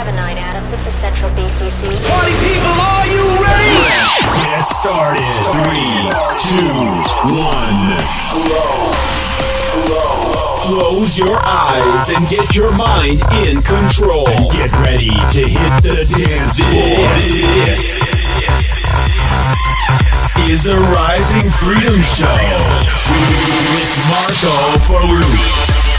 Have a night, Adam. This is Central BCC. Party people, are you ready? Let's get started. 3, 2, 1. Close your eyes and get your mind in control. And get ready to hit the dance floor. This is a Rising Freedom Show with Marco Farouk.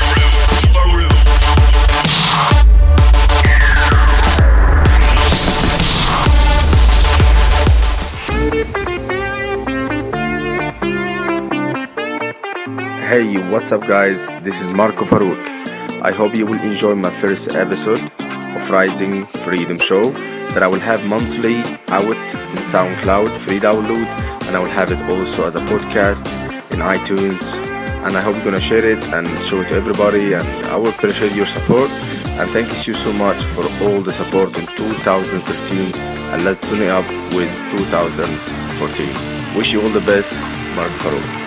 Hey, what's up guys? This is Marco Farouk. I hope you will enjoy my first episode of Rising Freedom Show that I will have monthly out in SoundCloud, free download, and I will have it also as a podcast in iTunes, and I hope you're gonna share it and show it to everybody, and I will appreciate your support, and thank you so much for all the support in 2013, and let's tune it up with 2014. Wish you all the best, Marco Farouk.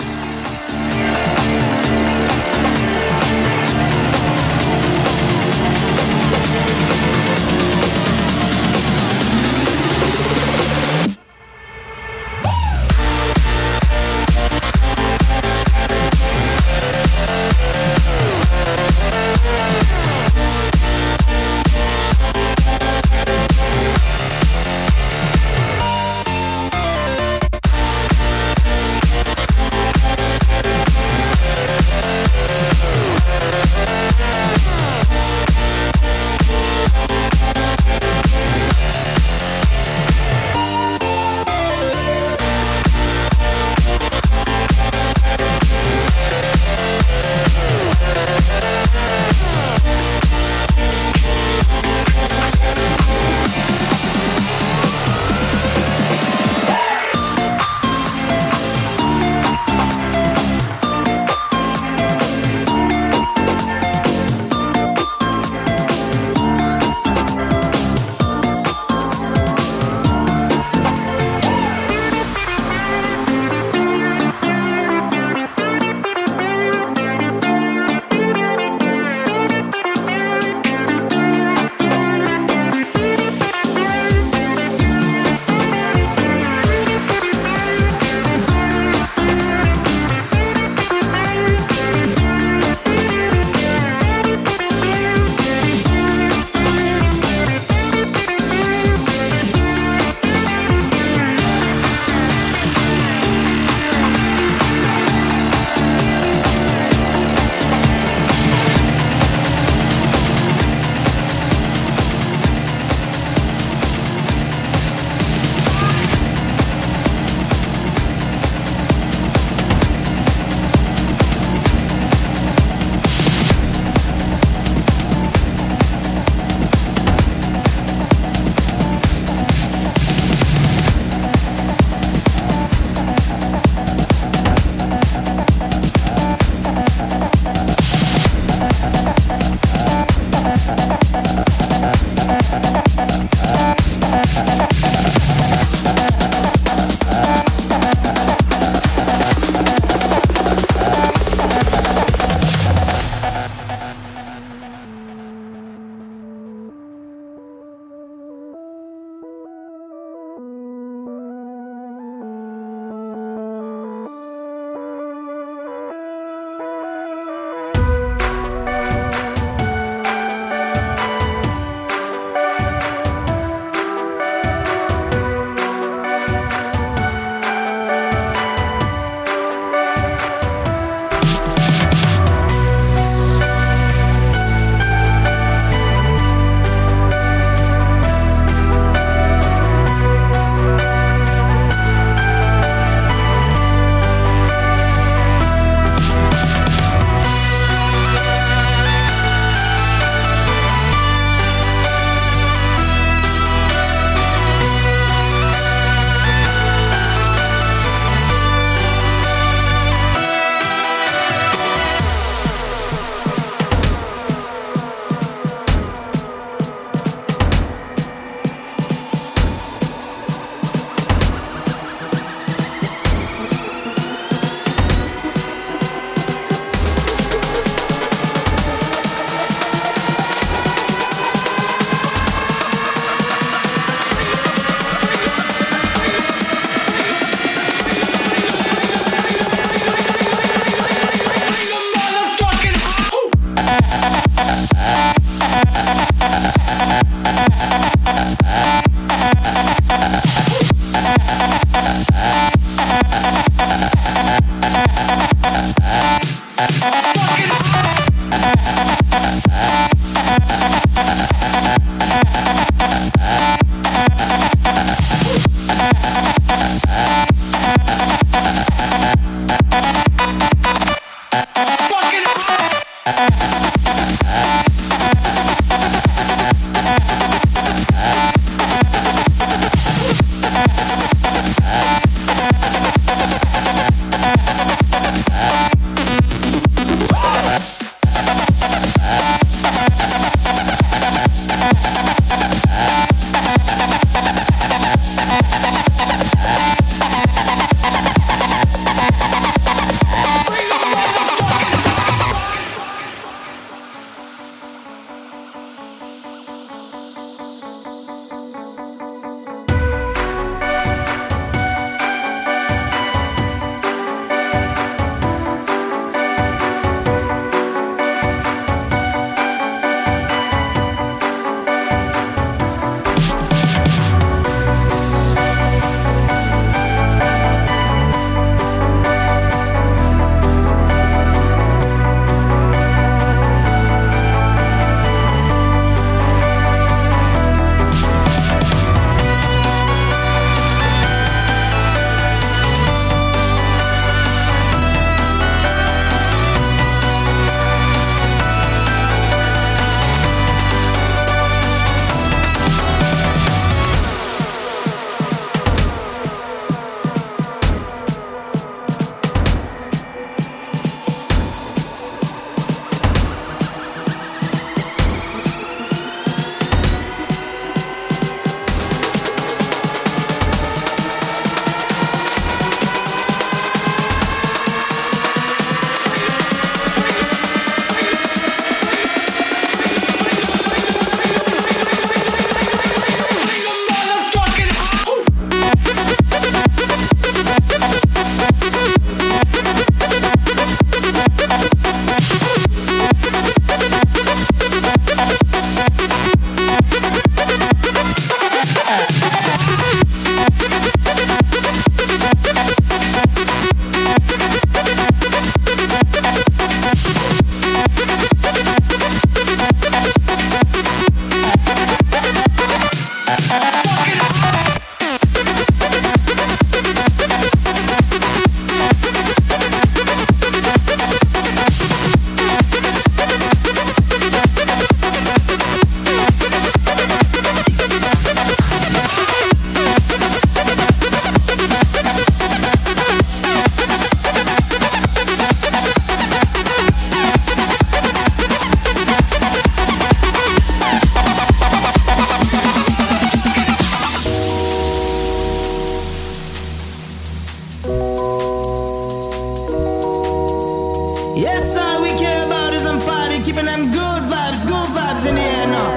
good vibes in the air now.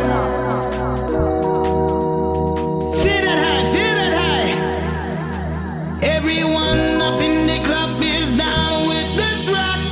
Feel that high. Everyone up in the club is down with this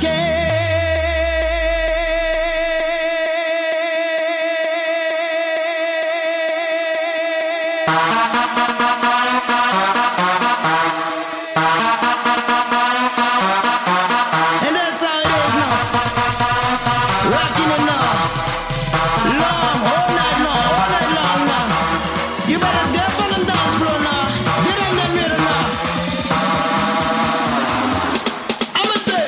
and that's how it is now. Rocking it now. Long, all night long now. You better dip on the dance floor now. Get in that rhythm now. I'ma say,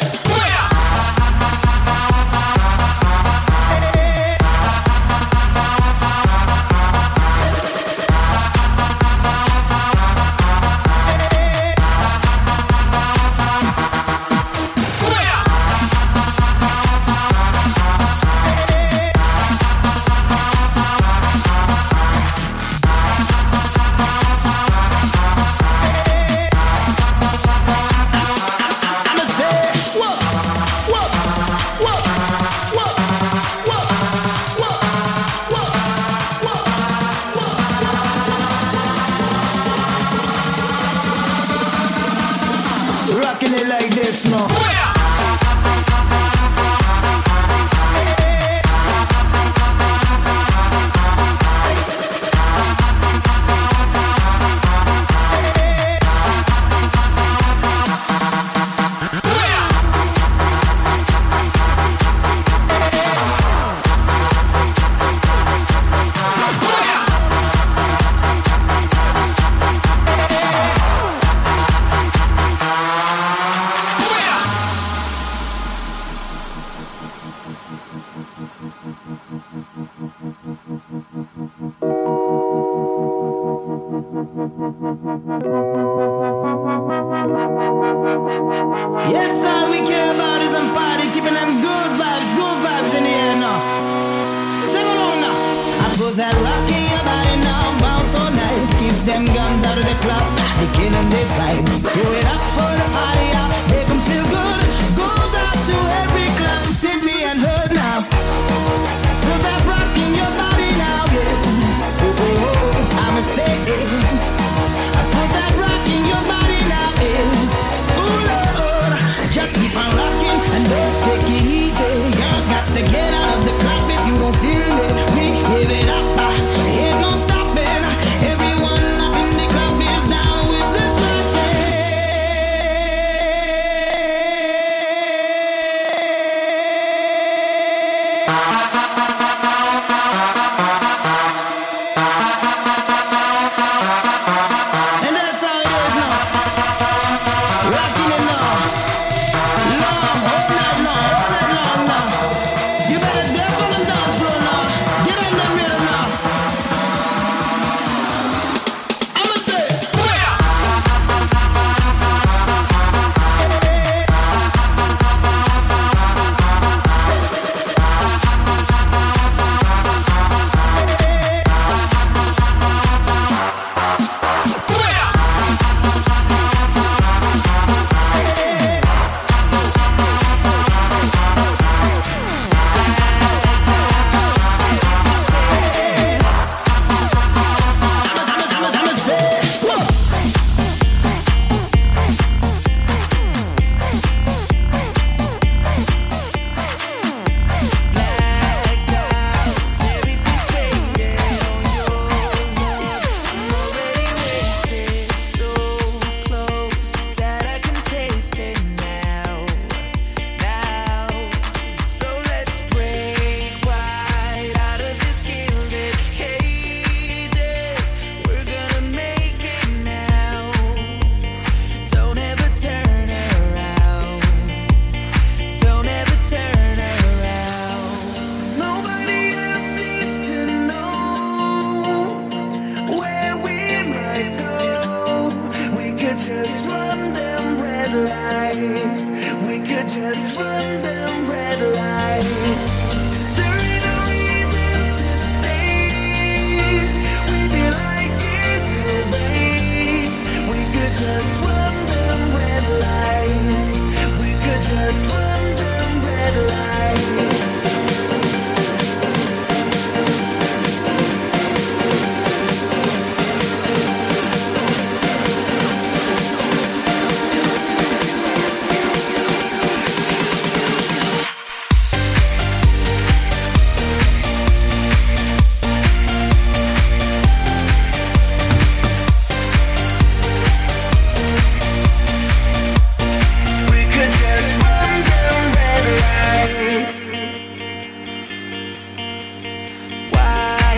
rocking it like this now. Yes, all we care about is them party, keeping them good vibes in the air now. Sing along now. I put that rock in your body now, bounce all night. Keep them guns out of the club, they killing this vibe. Do it up for the party out, make them feel good. Goes out to every club, city and hood now. Put that rock in your body now, yeah. Oh, oh, oh, I'ma say it. I put that rock in your body now, yeah. Just keep on rocking and don't take it easy. You got to get out of the club if you don't feel it. We give it up, ain't no stopping. Everyone up in the club is down with this rocking.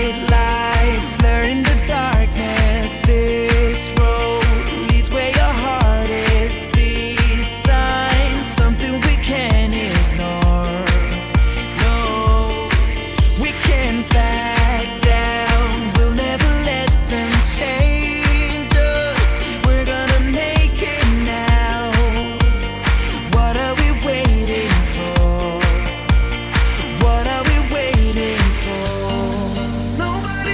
bright lights blurring the darkness. This road leads where your heart is. These signs, something we can't ignore. No, we can't back down. We'll never let them change us. We're gonna make it now. What are we waiting for? What are we waiting for? Nobody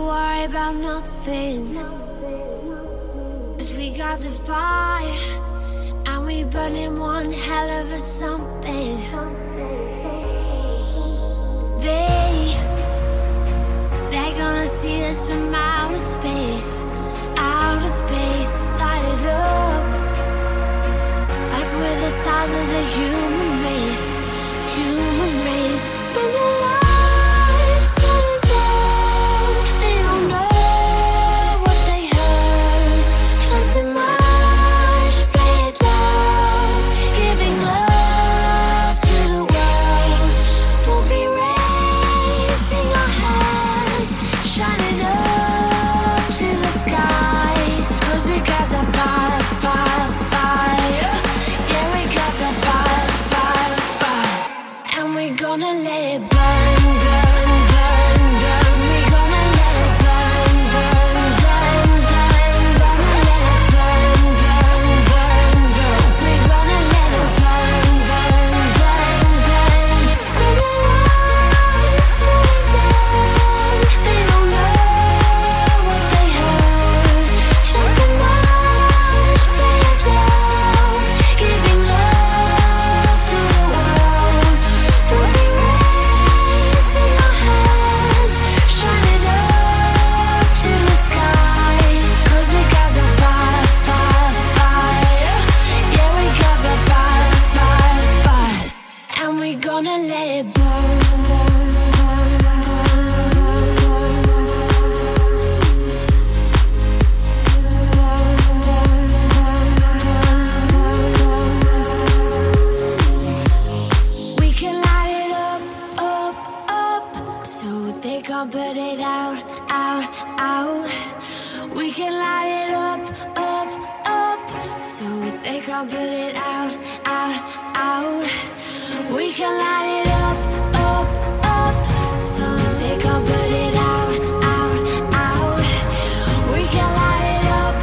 worry about nothing. 'Cause we got the fire, and we burning one hell of a something. They're gonna see us from outer space, light it up, like we're the stars of the human race. When the lights turn down, they don't know what they heard. Something much, play it loud, giving love to the world. We'll be raising our hands, shining up to the sky. 'Cause we got the fire, fire, fire. Yeah, we got the fire, fire, fire. And we're gonna let it burn, burn, burn, burn. We're gonna let it burn, burn, burn, burn. Gonna let it burn, burn, burn, burn. We're gonna let it burn, burn, burn, burn. When the lights turn down, they don't know what they heard. Something much, play it loud, giving love to the world. We'll be raising our hands, shining up to the sky. 'Cause we got the fire, fire, fire. Yeah, we got the fire, fire, fire. And we're gonna let it burn, burn, burn, we can light it up, up, up, so they can't put it out, out, out. We can light it up, up, up, so they can't put it out, out, out. We can light it up, up, up, so they can't put it out, out, out. We can light it up,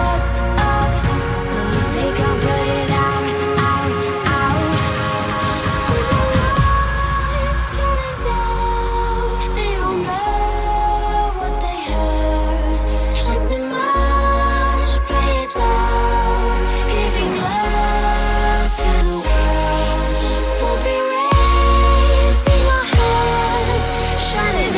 up, so they can't put it out, out, out. When the lights turn down, they don't know what they heard. Something much, play it loud, giving love to the world. We'll be raising our hands, shining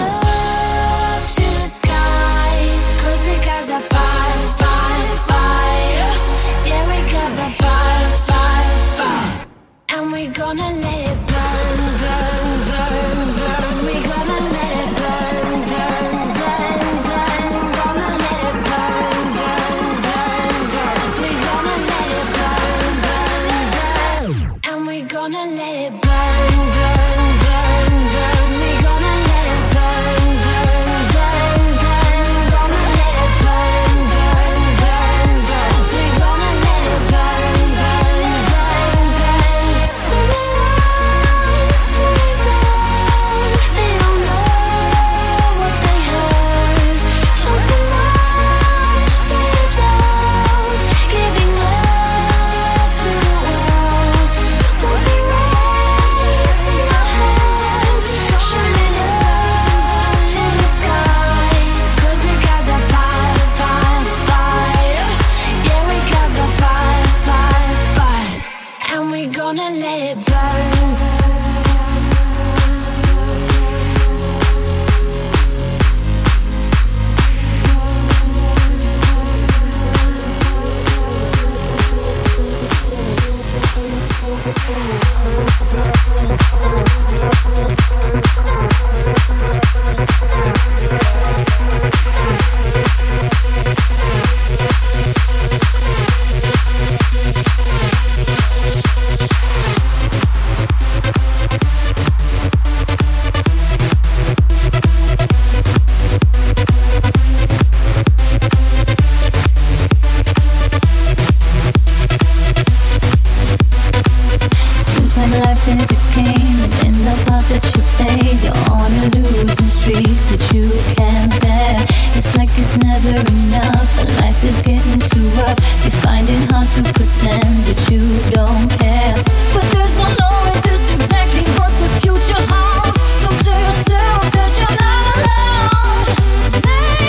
up to the sky. 'Cause we got the fire, fire, fire. Yeah, we got the fire, fire, fire. And we're gonna let it burn, burn, burn, burn. We're gonna let it burn, burn, burn, burn. Gonna let it burn, burn, burn, burn. We're gonna let it burn, burn, burn. And we're gonna let it burn, burn, burn, burn. We're gonna let it burn, burn, burn, burn. Gonna let it burn, burn, burn, burn. We're gonna let it burn, burn, burn, burn. When the lights turn down, they don't know what they heard. Something much, play it loud, giving love to the world. We'll be raising our hands, shining up to the sky. 'Cause we got the fire, fire, fire. Yeah, we got the fire, fire, fire. And we're gonna let it burn. Sometimes life is a game, and in the part that you play, you're on a losing streak that you can't bear. It's like it's never enough, but life is getting too rough. You're finding hard to pretend that you don't care, but there's no knowing just exactly what the future holds. So tell yourself that you're not alone.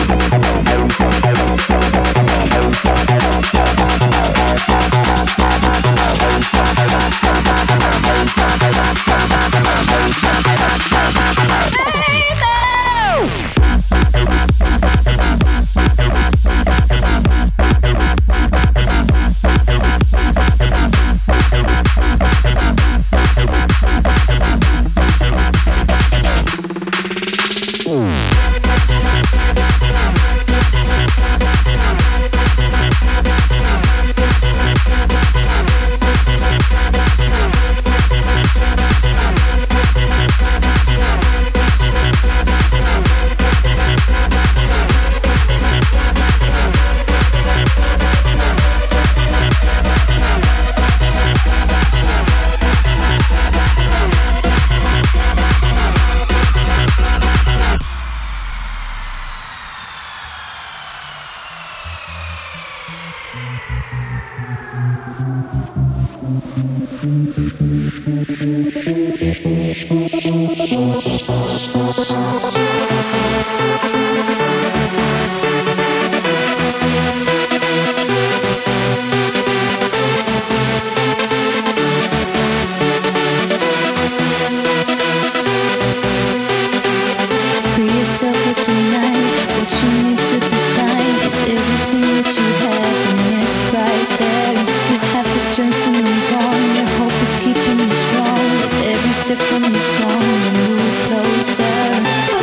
Second is gone, you move closer.